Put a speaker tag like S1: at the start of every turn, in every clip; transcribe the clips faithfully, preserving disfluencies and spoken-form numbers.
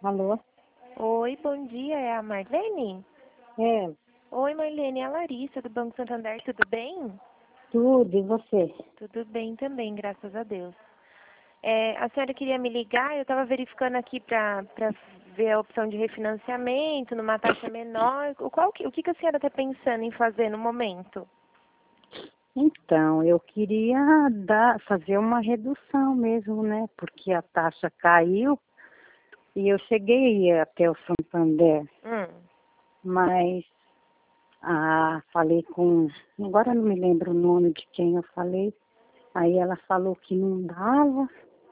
S1: Alô?
S2: Oi, bom dia, é a Marlene?
S1: É,
S2: Oi, Marlene, é a Larissa do Banco Santander, tudo bem?
S1: tudo, e você?
S2: Tudo bem também, graças a Deus. É, a senhora queria me ligar, eu estava verificando aqui para ver a opção de refinanciamento numa taxa menor. O, qual, que- o que, que a senhora está pensando em fazer no momento?
S1: Então, eu queria dar, fazer uma redução mesmo, né? Porque a taxa caiu e eu cheguei até o Santander,
S2: Hum,
S1: mas ah, falei com, agora eu não me lembro o nome de quem eu falei, aí ela falou que não dava,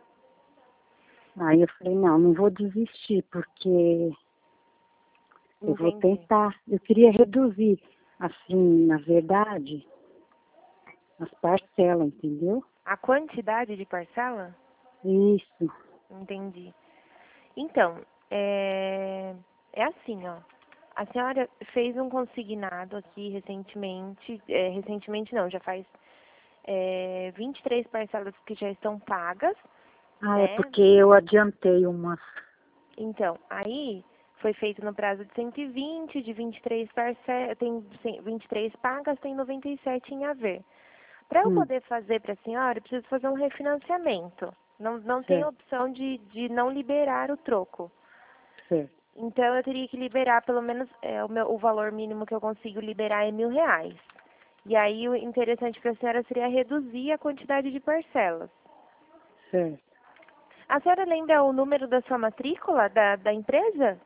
S1: aí eu falei, não, não vou desistir, porque eu vou
S2: entendi.
S1: tentar, eu queria reduzir, assim, na verdade, as parcelas, entendeu?
S2: A quantidade de parcela?
S1: Isso.
S2: Entendi. Então, é, é assim, ó. A senhora fez um consignado aqui recentemente, é, recentemente não, já faz é, vinte e três parcelas que já estão pagas,
S1: Ah, é
S2: né?
S1: porque eu adiantei umas.
S2: Então, aí foi feito no prazo de cento e vinte, de vinte e três parcelas, tem cem- vinte e três pagas, tem noventa e sete em haver. Para eu
S1: Hum,
S2: poder fazer para a senhora, eu preciso fazer um refinanciamento. Não, não tem
S1: certo,
S2: opção de, de não liberar o troco.
S1: certo,
S2: Então eu teria que liberar pelo menos é, o, meu, o valor mínimo que eu consigo liberar é mil reais. E aí o interessante para a senhora seria reduzir a quantidade de parcelas.
S1: certo.
S2: A senhora lembra o número da sua matrícula da, da empresa?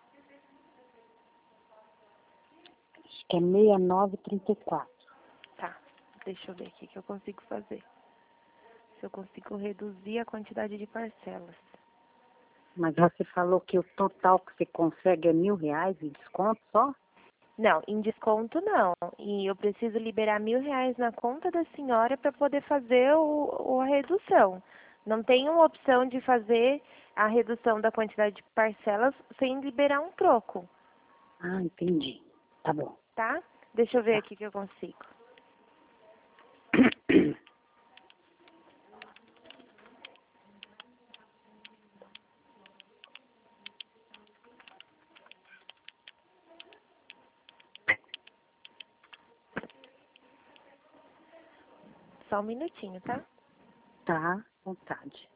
S1: Acho que é seis nove três quatro.
S2: Tá, deixa eu ver aqui o que eu consigo fazer. Se eu consigo reduzir a quantidade de parcelas.
S1: Mas você falou que o total que você consegue é mil reais de desconto só?
S2: Não, em desconto não. E eu preciso liberar mil reais na conta da senhora para poder fazer o, o- a redução. Não tem uma opção de fazer a redução da quantidade de parcelas sem liberar um troco,
S1: Ah, entendi. Tá bom.
S2: tá? Deixa eu ver
S1: Tá.
S2: aqui que eu consigo. Só um minutinho, tá?
S1: Tá, à vontade.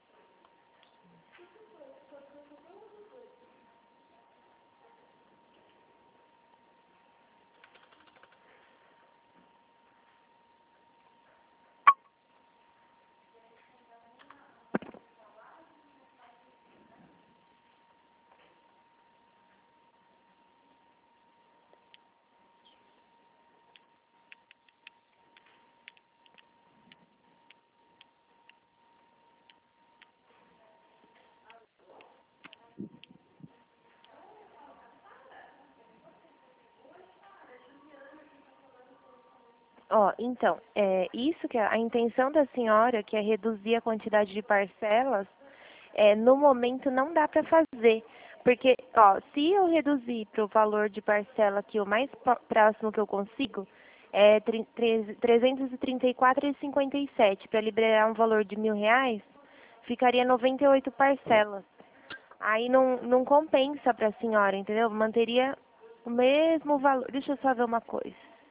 S2: Ó, então, é, isso que é a intenção da senhora, que é reduzir a quantidade de parcelas, é, no momento não dá para fazer. Porque, ó, se eu reduzir para o valor de parcela que o mais pró- próximo que eu consigo, é tri- tre- trezentos e trinta e quatro vírgula cinquenta e sete, para liberar um valor de mil reais, ficaria noventa e oito parcelas. Aí não, não compensa para a senhora, entendeu? Manteria o mesmo valor. Deixa eu só ver uma coisa.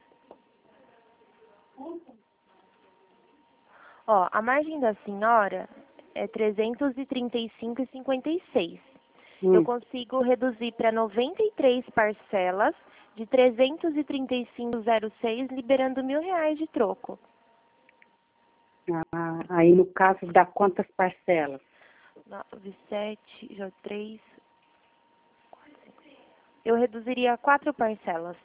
S2: Ó, a margem da senhora é trezentos e trinta e cinco vírgula cinquenta e seis. Eu
S1: Hum.
S2: consigo reduzir para noventa e três parcelas de trezentos e trinta e cinco vírgula zero seis, liberando mil reais de troco.
S1: Ah, aí no caso dá quantas parcelas?
S2: nove, sete, já três. Eu reduziria quatro parcelas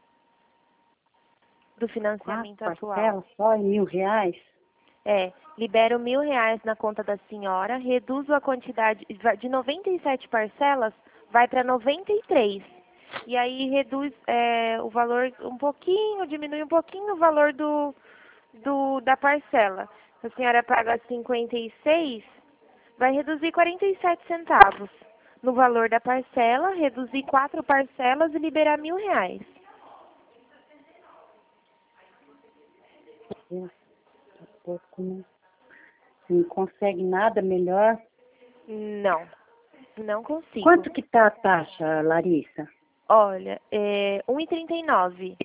S2: do
S1: Quatro
S2: financiamento atual.
S1: parcelas só em mil reais?
S2: É, libero mil reais na conta da senhora, reduzo a quantidade de noventa e sete parcelas, vai para noventa e três. E aí reduz é, o valor um pouquinho, diminui um pouquinho o valor do, do, da parcela. Se a senhora paga cinquenta e seis, vai reduzir quarenta e sete centavos no valor da parcela, reduzir quatro parcelas e liberar mil reais.
S1: É, tá pouco, né? Não consegue nada melhor?
S2: Não. Não consigo.
S1: Quanto que tá a taxa, Larissa?
S2: Olha, é um e trinta e nove.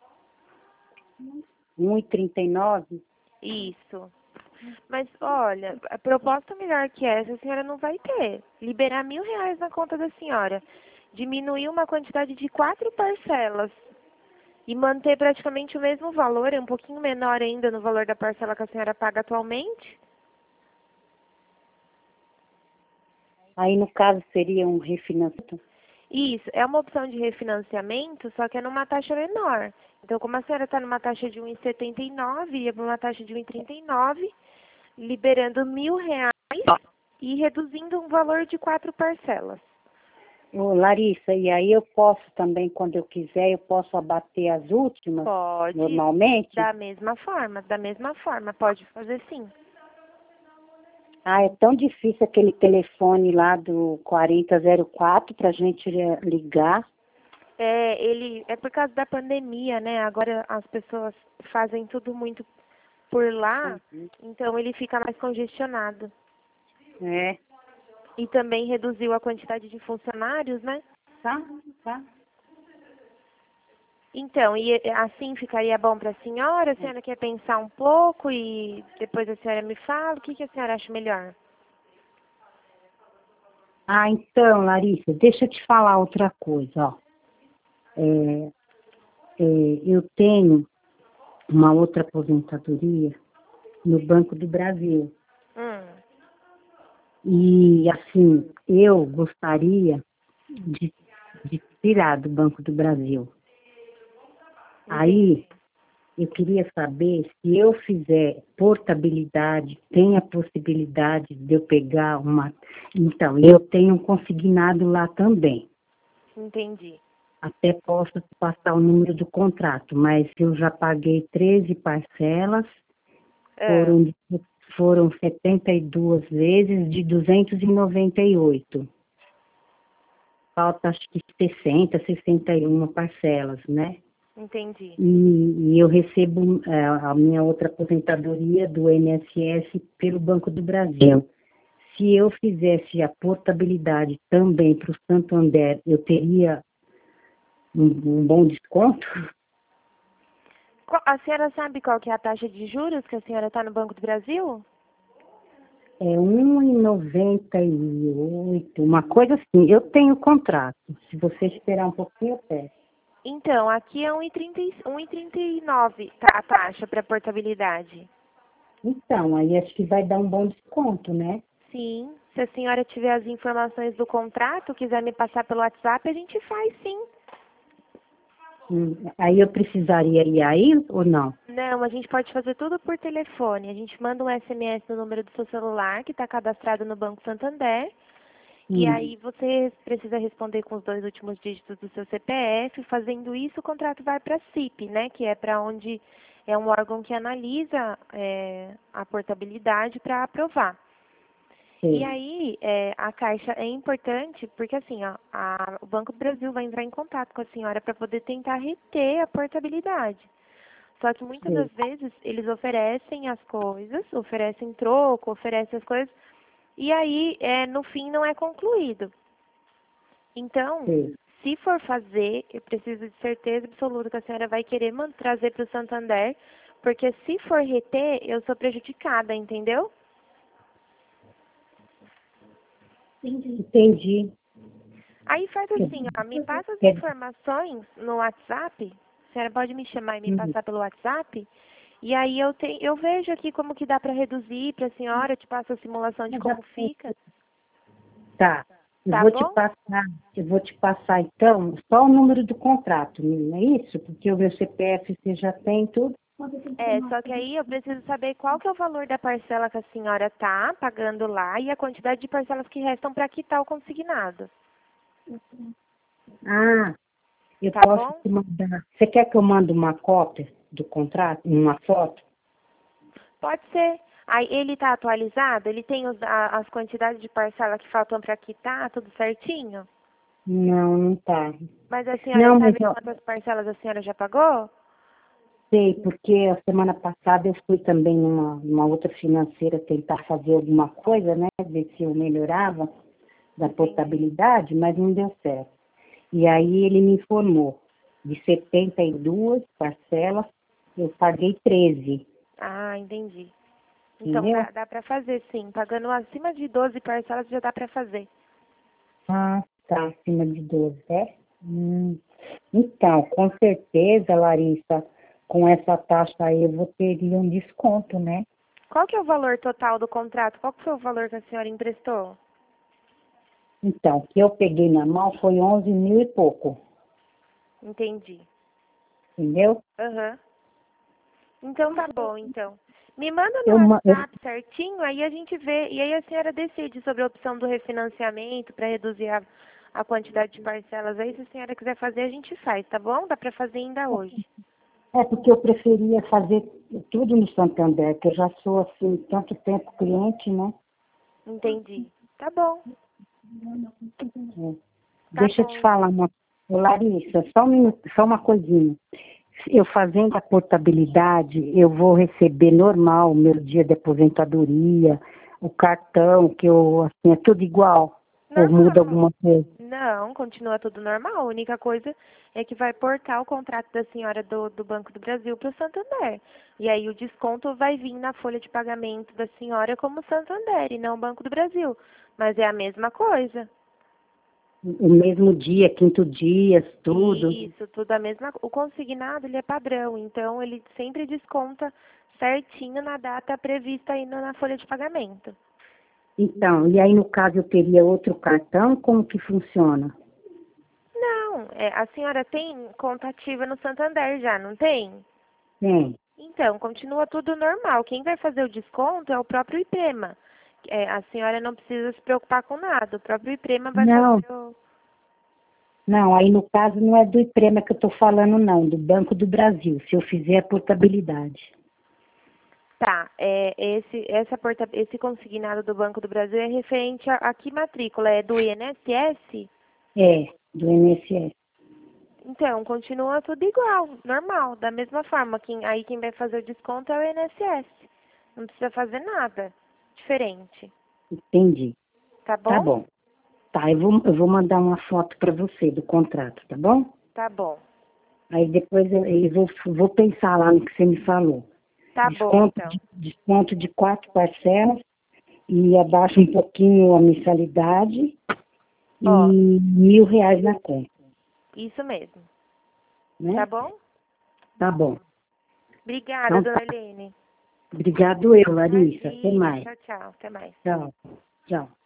S1: um e trinta e nove?
S2: Isso. Mas, olha, a proposta melhor que essa a senhora não vai ter. Liberar mil reais na conta da senhora. Diminuir uma quantidade de quatro parcelas. E manter praticamente o mesmo valor, é um pouquinho menor ainda no valor da parcela que a senhora paga atualmente.
S1: Aí, no caso, seria um refinanciamento?
S2: Isso, é uma opção de refinanciamento, só que é numa taxa menor. Então, como a senhora está numa taxa de um e setenta e nove, ia para uma taxa de um e trinta e nove, liberando mil reais e reduzindo um valor de quatro parcelas.
S1: Ô, Larissa, e aí eu posso também, quando eu quiser, eu posso abater as últimas?
S2: Pode,
S1: Normalmente?
S2: da mesma forma, da mesma forma, pode fazer sim.
S1: Ah, é tão difícil aquele telefone lá do quarenta zero quatro para a gente ligar.
S2: É, ele, é por causa da pandemia, né? Agora as pessoas fazem tudo muito por lá,
S1: Uhum.
S2: então ele fica mais congestionado.
S1: É.
S2: E também reduziu a quantidade de funcionários, né?
S1: Tá, tá.
S2: Então, e assim ficaria bom para a senhora? A senhora quer pensar um pouco e depois a senhora me fala? O que, que a senhora acha melhor?
S1: Ah, então, Larissa, deixa eu te falar outra coisa, ó. É, é, eu tenho uma outra aposentadoria no Banco do Brasil.
S2: Hum,
S1: E, assim, eu gostaria de, de tirar do Banco do Brasil.
S2: entendi.
S1: Aí, eu queria saber se eu fizer portabilidade, tem a possibilidade de eu pegar uma... Então, eu tenho um consignado lá também.
S2: Entendi.
S1: Até posso te passar o número do contrato, mas eu já paguei treze parcelas,
S2: É,
S1: foram, foram setenta e duas vezes de duzentos e noventa e oito. Falta acho que sessenta, sessenta e uma parcelas, né?
S2: entendi.
S1: E, e eu recebo é, a minha outra aposentadoria do I N S S pelo Banco do Brasil. Se eu fizesse a portabilidade também para o Santander, eu teria um, um bom desconto?
S2: Qual- A senhora sabe qual que é a taxa de juros que a senhora está no Banco do Brasil?
S1: É um e noventa e oito, uma coisa assim. Eu tenho contrato. Se você esperar um pouquinho, eu peço.
S2: Então, aqui é um e trinta e um e trinta e nove tá, a taxa para portabilidade.
S1: Então, aí acho que vai dar um bom desconto, né?
S2: Sim, se a senhora tiver as informações do contrato, quiser me passar pelo WhatsApp, a gente faz sim.
S1: Hum, Aí eu precisaria ir aí ou não?
S2: Não, a gente pode fazer tudo por telefone. A gente manda um S M S no número do seu celular, que está cadastrado no Banco Santander. E
S1: Hum,
S2: aí você precisa responder com os dois últimos dígitos do seu C P F. Fazendo isso, o contrato vai para a C I P, né? Que é para onde é um órgão que analisa é, a portabilidade para aprovar. E
S1: sei,
S2: aí, é, a Caixa é importante porque, assim, ó, a- o Banco do Brasil vai entrar em contato com a senhora para poder tentar reter a portabilidade. Só que muitas
S1: sei,
S2: das vezes eles oferecem as coisas, oferecem troco, oferecem as coisas, e aí, é, no fim, não é concluído. Então,
S1: sei.
S2: se for fazer, eu preciso de certeza absoluta que a senhora vai querer man- trazer para o Santander, porque se for reter, eu sou prejudicada, entendeu?
S1: Entendi.
S2: Aí faz assim, ó, me passa as
S1: Quer-
S2: informações no WhatsApp. A senhora pode me chamar e me
S1: hum,
S2: passar pelo WhatsApp. E aí eu tenho, eu vejo aqui como que dá para reduzir para a senhora, eu te passo a simulação de
S1: mas já
S2: como fica,
S1: tá. Eu
S2: tá
S1: vou te
S2: bom?
S1: passar, eu vou te passar então só o número do contrato, não é isso? Porque o meu C P F você já tem tudo.
S2: É, só que aí eu preciso saber qual que é o valor da parcela que a senhora tá pagando lá e a quantidade de parcelas que restam para quitar o consignado,
S1: Ah, eu
S2: tá
S1: posso
S2: bom?
S1: te mandar. Você quer que eu mande uma cópia do contrato, uma foto?
S2: Pode ser. Aí ele tá atualizado? Ele tem os- a- as quantidades de parcela que faltam para quitar, tudo certinho?
S1: Não, não tá.
S2: Mas a senhora
S1: Não, mas
S2: sabe
S1: eu
S2: quantas parcelas a senhora já pagou?
S1: sei, porque a semana passada eu fui também numa, numa outra financeira tentar fazer alguma coisa, né? Ver se eu melhorava. da
S2: Entendi.
S1: portabilidade, mas não deu certo. E aí ele me informou, de setenta e duas parcelas, eu paguei treze,
S2: Ah, entendi. Então
S1: entendeu?
S2: dá, dá para fazer sim. Pagando acima de doze parcelas já dá para fazer.
S1: Ah, tá, acima de doze, é? Hum. Então, com certeza, Larissa, com essa taxa aí eu vou ter um desconto, né?
S2: Qual que é o valor total do contrato? Qual que foi o valor que a senhora emprestou?
S1: Então, o que eu peguei na mão foi onze mil e pouco,
S2: Entendi.
S1: entendeu?
S2: Aham. Então tá bom, então. Me manda no
S1: Eu, ma- eu,
S2: WhatsApp certinho, aí a gente vê, e aí a senhora decide sobre a opção do refinanciamento para reduzir a, a quantidade de parcelas. Aí, se a senhora quiser fazer, a gente faz, tá bom? Dá para fazer ainda hoje.
S1: é porque eu preferia fazer tudo no Santander, que eu já sou, assim, tanto tempo cliente, né?
S2: Entendi. Tá bom,
S1: É.
S2: tá
S1: Deixa eu
S2: bom
S1: te falar
S2: então.
S1: uma Ô, Larissa, só um minuto, só uma coisinha. Eu fazendo a portabilidade, eu vou receber normal o meu dia de aposentadoria, o cartão, que eu, assim, é tudo igual. Ou muda
S2: Normal.
S1: alguma coisa.
S2: Não, continua tudo normal. A única coisa é que vai portar o contrato da senhora do, do Banco do Brasil para o Santander. E aí o desconto vai vir na folha de pagamento da senhora como Santander e não Banco do Brasil. Mas é a mesma coisa.
S1: O mesmo dia, quinto dia, tudo.
S2: Isso, tudo a mesma. O consignado ele é padrão, então ele sempre desconta certinho na data prevista aí na na folha de pagamento.
S1: Então, e aí no caso eu teria outro cartão, como que funciona?
S2: Não, é, a senhora tem conta ativa no Santander já, não tem?
S1: Tem.
S2: Então, continua tudo normal. Quem vai fazer o desconto é o próprio IPREMA. É, a senhora não precisa se preocupar com nada. O próprio IPREMA vai
S1: Não,
S2: fazer o...
S1: não, aí no caso não é do IPREMA que eu estou falando, não, do Banco do Brasil, se eu fizer a portabilidade.
S2: Tá, é, esse, essa porta, esse consignado do Banco do Brasil é referente a, a que matrícula? É do I N S S?
S1: É, do I N S S.
S2: Então, continua tudo igual, normal, da mesma forma. Quem, aí quem vai fazer o desconto é o I N S S. Não precisa fazer nada diferente,
S1: Entendi.
S2: tá
S1: Tá
S2: bom?
S1: bom. Tá, eu vou, eu vou mandar uma foto para você do contrato, tá bom?
S2: Tá bom.
S1: Aí depois eu, eu vou, vou pensar lá no que você me falou.
S2: Tá bom,
S1: Desconto
S2: então.
S1: de, desconto de quatro parcelas e abaixa um pouquinho a mensalidade e
S2: Ó,
S1: mil reais na conta,
S2: isso mesmo. Tá
S1: né?
S2: bom?
S1: Tá bom.
S2: Obrigada,
S1: Então tá.
S2: dona Helene.
S1: Obrigado eu, Larissa. Até
S2: Imagina.
S1: mais.
S2: Tchau, tchau. Até mais.
S1: Tchau. Tchau.